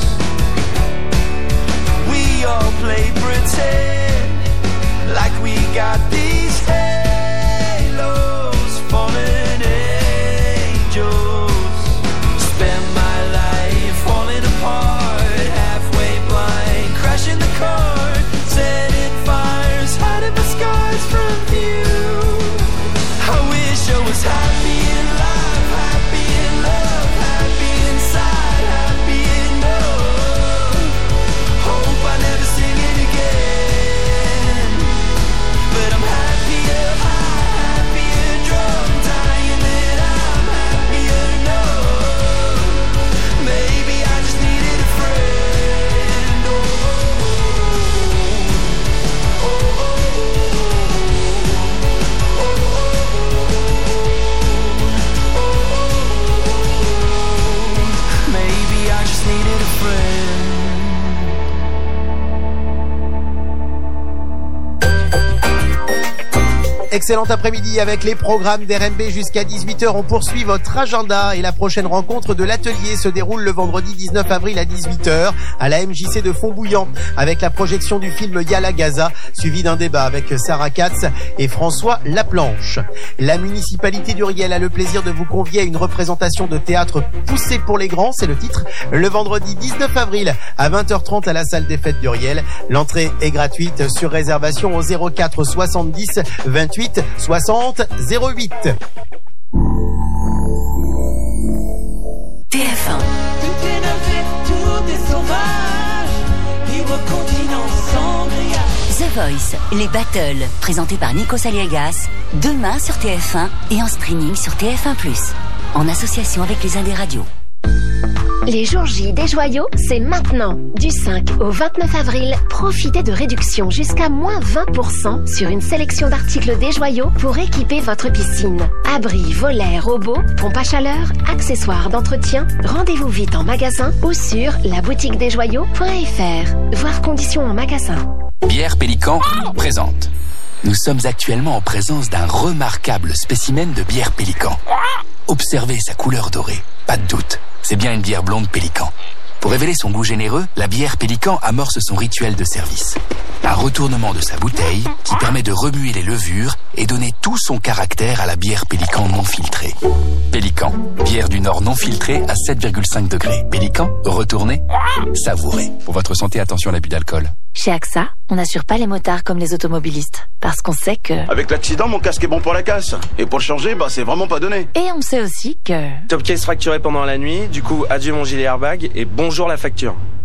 We all play pretend like we got these halos, fallen angels. Spend my life falling apart, halfway blind, crashing the car, setting fires, hiding my scars from view. I wish I was happy in life, happy in love, happy inside, happy enough. Hope I never sing it again. But I'm happier high, happier drunk, dying that I'm happy enough. Maybe I just needed a friend. Oh, oh, oh, oh, oh, oh, oh. Maybe I just needed a friend. Excellent après-midi avec les programmes d'R N B jusqu'à dix-huit heures. On poursuit votre agenda et la prochaine rencontre de l'atelier se déroule le vendredi dix-neuf avril à dix-huit heures à la M J C de Fontbouillant avec la projection du film Yala Gaza suivi d'un débat avec Sarah Katz et François Laplanche. La municipalité d'Uriel a le plaisir de vous convier à une représentation de théâtre poussée pour les grands, c'est le titre, le vendredi dix-neuf avril à vingt heures trente à la salle des fêtes d'Uriel. L'entrée est gratuite sur réservation au zéro quatre soixante-dix vingt-huit soixante zéro huit. T F un. The Voice, les battles, présentés par Nikos Aliagas, demain sur T F un et en streaming sur T F un plus, en association avec les Indés Radio. Les jours J des joyaux, c'est maintenant. Du cinq au vingt-neuf avril, profitez de réductions jusqu'à moins vingt pour cent sur une sélection d'articles des joyaux pour équiper votre piscine. Abris, volets, robots, pompes à chaleur, accessoires d'entretien. Rendez-vous vite en magasin ou sur la boutique des joyaux point f r. Voir conditions en magasin. Bière Pélican présente. Nous sommes actuellement en présence d'un remarquable spécimen de bière Pélican. Observez sa couleur dorée, pas de doute, c'est bien une bière blonde Pélican. Pour révéler son goût généreux, la bière Pélican amorce son rituel de service. Un retournement de sa bouteille qui permet de remuer les levures et donner tout son caractère à la bière Pélican non filtrée. Pélican, bière du Nord non filtrée à sept virgule cinq degrés. Pélican, retournez, savourez. Pour votre santé, attention à l'abus d'alcool. Chez A X A, on n'assure pas les motards comme les automobilistes. Parce qu'on sait que... Avec l'accident, mon casque est bon pour la casse. Et pour le changer, bah c'est vraiment pas donné. Et on sait aussi que... Top case fracturé pendant la nuit, du coup adieu mon gilet airbag et bonjour la facture.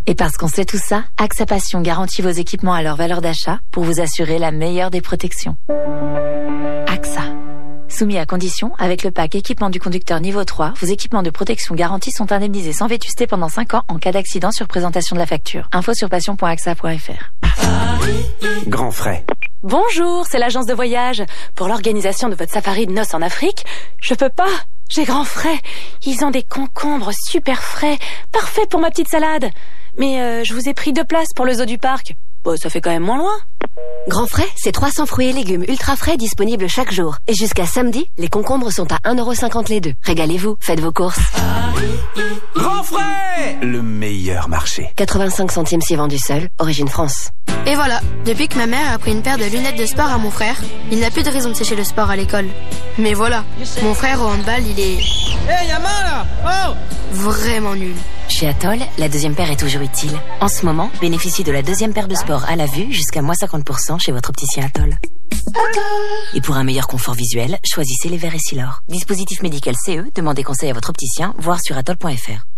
Et parce qu'on sait tout ça, AXA Passion garantit vos équipements à leur valeur d'achat pour vous assurer la meilleure des protections. AXA. Soumis à condition, avec le pack équipement du conducteur niveau trois, vos équipements de protection garantis sont indemnisés sans vétusté pendant cinq ans en cas d'accident sur présentation de la facture. Info sur passion point axa point f r. Grand frais. Bonjour, c'est l'agence de voyage. Pour l'organisation de votre safari de noces en Afrique, je peux pas. J'ai grand frais. Ils ont des concombres super frais, parfaits pour ma petite salade. Mais euh, je vous ai pris deux places pour le zoo du parc. Bon, ça fait quand même moins loin. Grand frais, c'est trois cents fruits et légumes ultra frais disponibles chaque jour. Et jusqu'à samedi, les concombres sont à un euro cinquante les deux. Régalez-vous, faites vos courses. Grand frais, le meilleur marché. quatre-vingt-cinq centimes si vendu seul, origine France. Et voilà, depuis que ma mère a pris une paire de lunettes de sport à mon frère, il n'a plus de raison de sécher le sport à l'école. Mais voilà, mon frère au handball, il est... Hey, y'a mal là! Oh! Vraiment nul. Chez Atoll, la deuxième paire est toujours utile. En ce moment, bénéficiez de la deuxième paire de sport à la vue jusqu'à moins cinquante pour cent chez votre opticien Atoll. Et pour un meilleur confort visuel, choisissez les verres Essilor. Dispositif médical C E, demandez conseil à votre opticien, voire sur atoll point f r.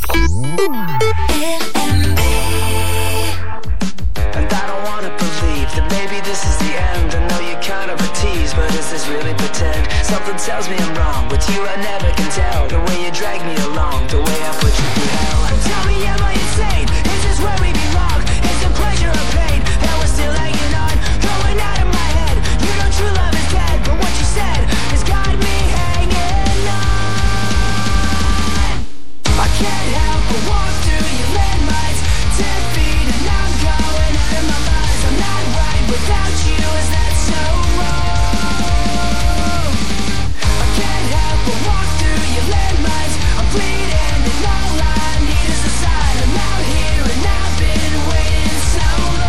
And I don't wanna believe that maybe this is the end. I know you're kind of a tease, but is this really pretend? Something tells me I'm wrong. With you I never can tell. The way you drag me along, the way I put you through hell. Tell me, am I insane? Is this where we belong? Is it pleasure or pain that we're still hanging on? Going out of my head. You know true love is dead, but what you said has got me hanging on. I can't help but walk through your landmines. Ten feet and I'm going out of my mind. I'm not right without you, is that so wrong? I can't help but walk through your landmines. I'm bleeding and all I need is a sign. I'm out here and I've been waiting so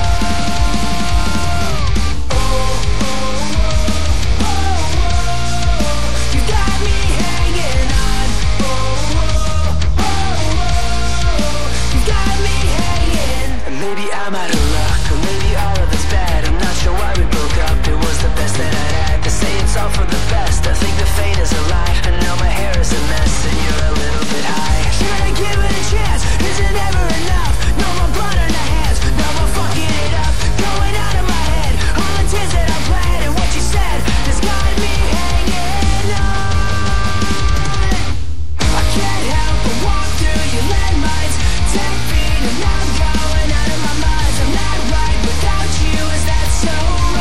long. Oh, oh, oh, oh, oh. You got me hanging on. Oh, oh, oh, oh. You got me hanging. And maybe I'm out of luck, or maybe all of it's bad. I'm not sure why we broke up. It was the best that I'd had. To say it's all for the best, I think the fate is a lie. And now my hair is a mess, and you're a little bit high. Should I give it a chance? Is it ever enough? No more blood on the hands, no more fucking it up. Going out of my head, all the tears that I planned, and what you said has got me hanging on. I can't help but walk through your landmines. Ten feet and I'm going out of my mind. I'm not right without you, is that so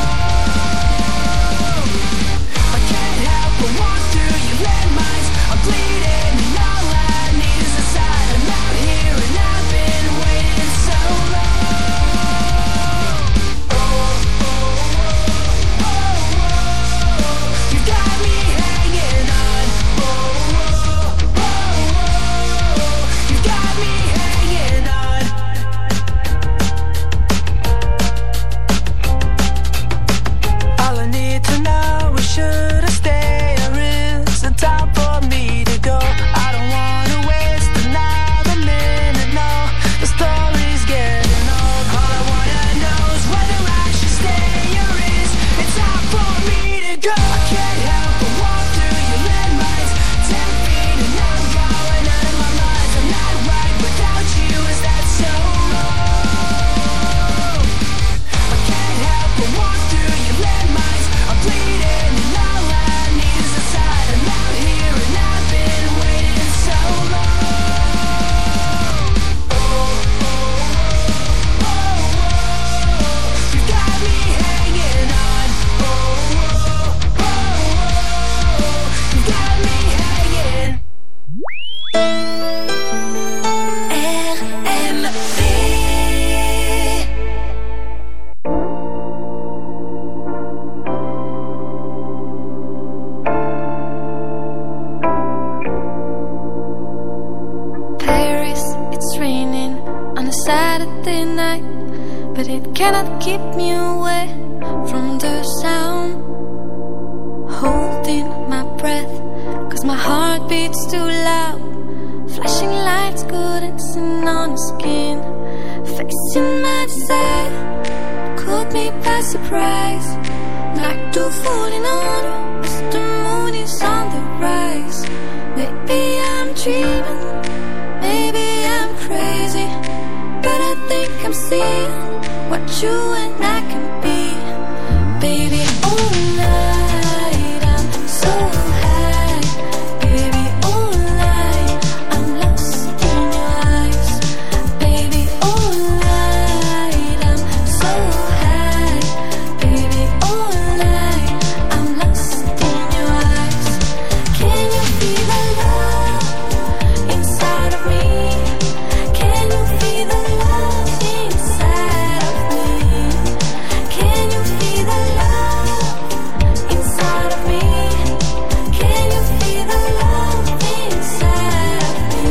wrong? I can't help but walk through your landmines. I'm bleeding and all I need is a sign. I'm out here and I've been waiting so long. Oh, oh, oh, oh, oh. You got me hanging on. Oh, oh, oh, oh. You got me hanging on. All I need to know is should I stay or is it time for me to go? I don't wanna waste another minute, no. The story's getting old. All I wanna know is whether I should stay or is it time for me to go? I can't help but walk through your landmines. Ten feet and I'm going out of my mind. I'm not right without you, is that so wrong? I can't help but walk through your landmines. I'm bleeding and all I need is a sign. I'm out here and I've been waiting so long. Oh, oh, oh, oh, oh. You got me hanging on. Oh, oh, oh, oh. You got me hanging. R M B. Paris, it's raining on a Saturday night, but it cannot keep me away from the sound. Holding my breath, cause my heart beats too loud. Flashing lights couldn't sin on the skin. Facing my desire, caught me by surprise. Like two falling on us, the moon is on the rise. Maybe I'm dreaming, maybe I'm crazy, see what you and I can be. Baby, all night I'm so high. Baby, all night I'm lost in your eyes. Baby, all night I'm so high. Baby, all night I'm lost in your eyes. Can you feel the love inside of me? Can you feel the love inside of me? Can you feel the love inside of me? Can you feel the love inside of me?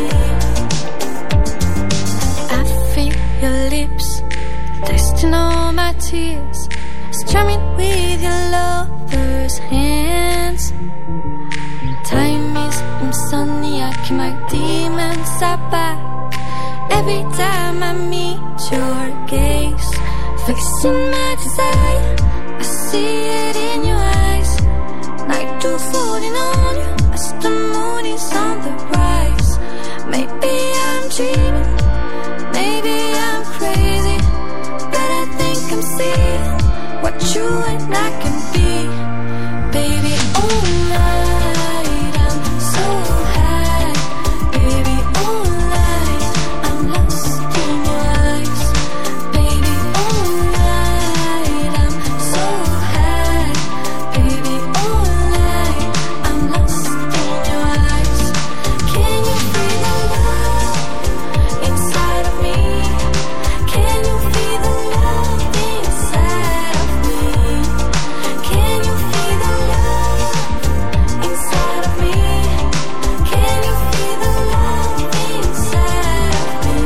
I feel your lips tasting all my tears, strumming with your lover's hands. Time is insomnia, keep my demons are back. Every time I meet your gaze, facing my desire, I see it in your eyes. Night to falling on you as the moon is on the rise. Maybe I'm dreaming, maybe I'm crazy, but I think I'm seeing what you and I can be. Baby, all night I'm so high. Baby, all night I'm lost in your eyes. Baby, all night I'm so high. Baby, all night I'm lost in your eyes. Can you feel the love inside of me? Can you feel the love inside of me? Can you feel the love inside of me? Can you feel the love inside of me?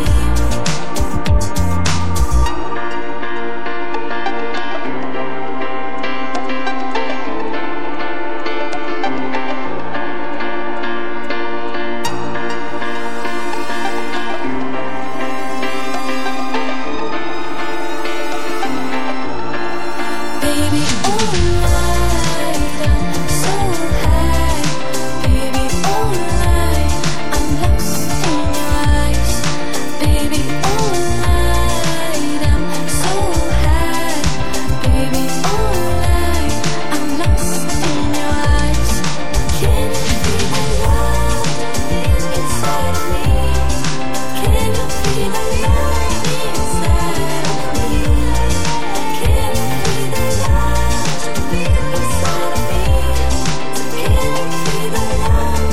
Baby, all night I'm so high. Baby, all night I'm lost in your eyes. Baby, all night I'm so high. Baby, all night I'm lost in your eyes. Can you feel the love inside of me? Can you feel the love inside of me? Can you feel the love inside of me? Can you feel the love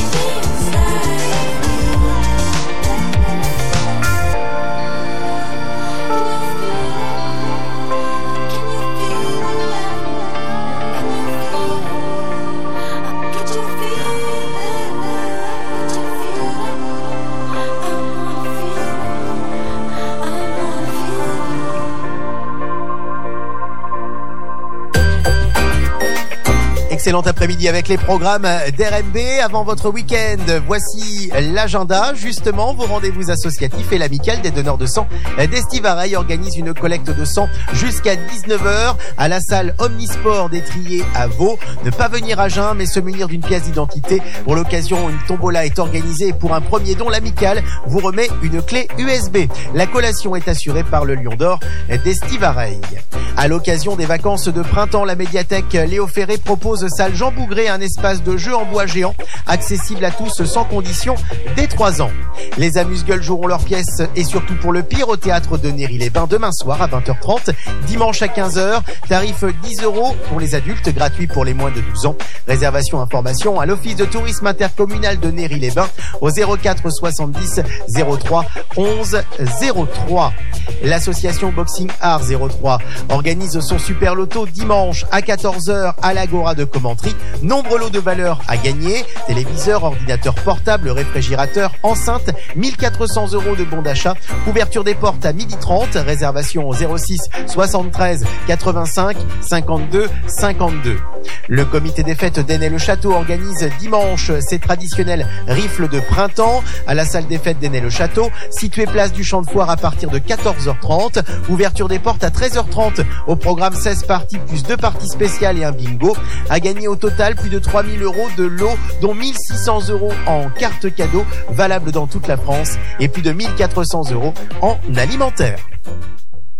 Excellent après-midi avec les programmes d'R M B avant votre week-end. Voici l'agenda. Justement, vos rendez-vous associatifs et l'amicale des donneurs de sang d'Estivareil organise une collecte de sang jusqu'à dix-neuf heures à la salle Omnisport d'Étrier à Vaud. Ne pas venir à jeun, mais se munir d'une pièce d'identité. Pour l'occasion, une tombola est organisée et pour un premier don, l'amicale vous remet une clé U S B. La collation est assurée par le Lion d'Or d'Estivareil. À l'occasion des vacances de printemps, la médiathèque Léo Ferré propose salle Jean Bougré, un espace de jeux en bois géant accessible à tous sans condition dès trois ans. Les amuse-gueules joueront leurs pièces et surtout pour le pire au théâtre de Néry-les-Bains demain soir à vingt heures trente, dimanche à quinze heures, tarif dix euros pour les adultes, gratuit pour les moins de douze ans. Réservation information à l'office de tourisme intercommunal de Néry-les-Bains au zéro quatre soixante-dix zéro trois onze zéro trois. L'association Boxing Art zéro trois organise son super loto dimanche à quatorze heures à l'Agora de Commentry. Nombreux lots de valeurs à gagner: téléviseur, ordinateur portable, réfrigérateur, enceinte, mille quatre cents euros de bons d'achat. Ouverture des portes à midi trente. Réservation au zéro six soixante-treize quatre-vingt-cinq cinquante-deux cinquante-deux. Le comité des fêtes d'Ainay-le-Château organise dimanche ses traditionnelles rifles de printemps à la salle des fêtes d'Ainay-le-Château, située place du Champ de Foire à partir de quatorze heures trente. Ouverture des portes à treize heures trente. Au programme seize parties plus deux parties spéciales et un bingo. À gagner au total plus de trois mille euros de lots, dont mille six cents euros en carte cadeau valable dans toute la France et plus de mille quatre cents euros en alimentaire.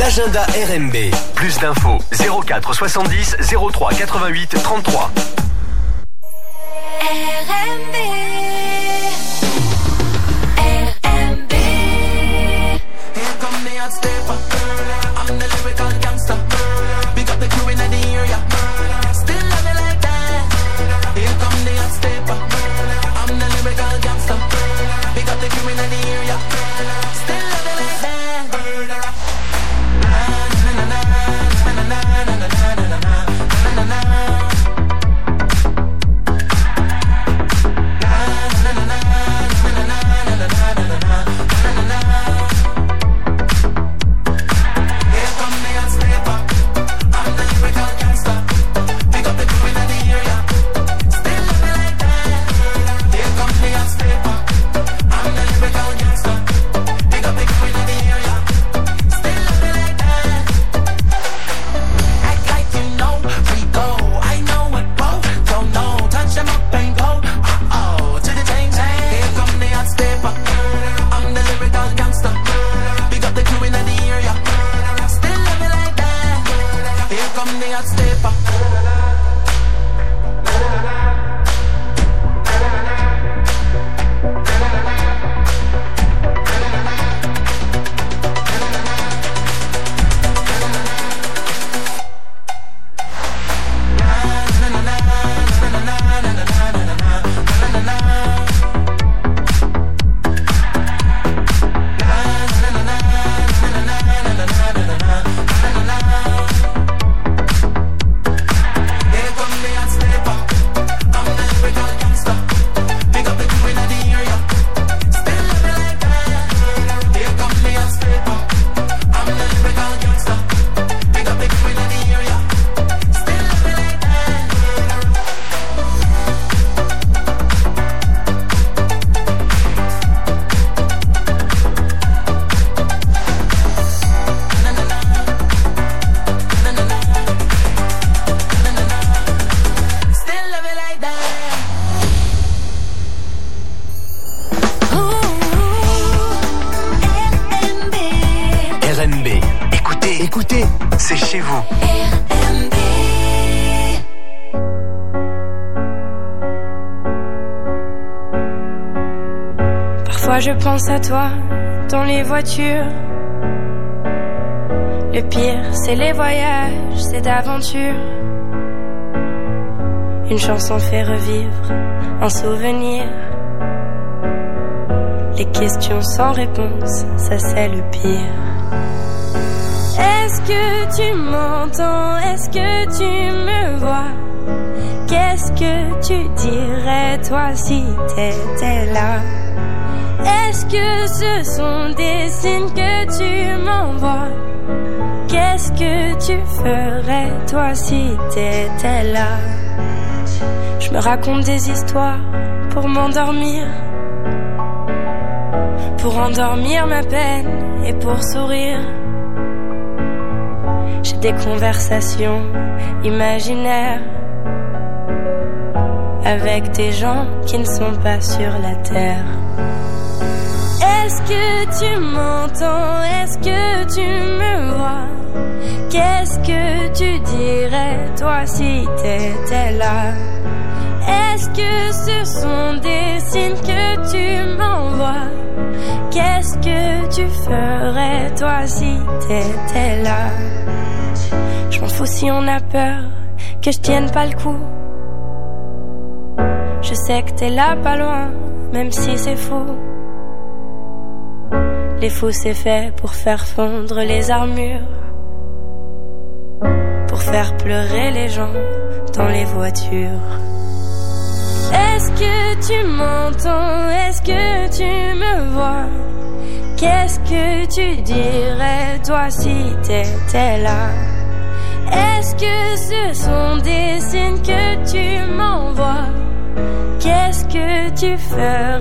L'agenda R M B. Plus d'infos zéro quatre soixante-dix zéro trois quatre-vingt-huit trente-trois. R M B. R M B. Here come the hot stepper. I'm the lyrical gangster. Pick up the crew in the area. Still love me like that. Here come the hot stepper. I'm the lyrical gangster. Pick up the crew in the area. Still love me like that. Je pense à toi dans les voitures. Le pire, c'est les voyages, c'est d'aventure. Une chanson fait revivre un souvenir. Les questions sans réponse, ça c'est le pire. Est-ce que tu m'entends? Est-ce que tu me vois? Qu'est-ce que tu dirais toi si t'étais là? Est-ce que ce sont des signes que tu m'envoies? Qu'est-ce que tu ferais toi si t'étais là? Je me raconte des histoires pour m'endormir, pour endormir ma peine et pour sourire. J'ai des conversations imaginaires avec des gens qui ne sont pas sur la terre. Est-ce que tu m'entends? Est-ce que tu me vois? Qu'est-ce que tu dirais toi si t'étais là? Est-ce que ce sont des signes que tu m'envoies? Qu'est-ce que tu ferais toi si t'étais là? Je m'en fous si on a peur que je tienne pas le coup. Je sais que t'es là pas loin, même si c'est fou. Les fous c'est fait pour faire fondre les armures, pour faire pleurer les gens dans les voitures. Est-ce que tu m'entends? Est-ce que tu me vois? Qu'est-ce que tu dirais toi si t'étais là? Est-ce que ce sont des signes que tu m'envoies? Qu'est-ce que tu ferais?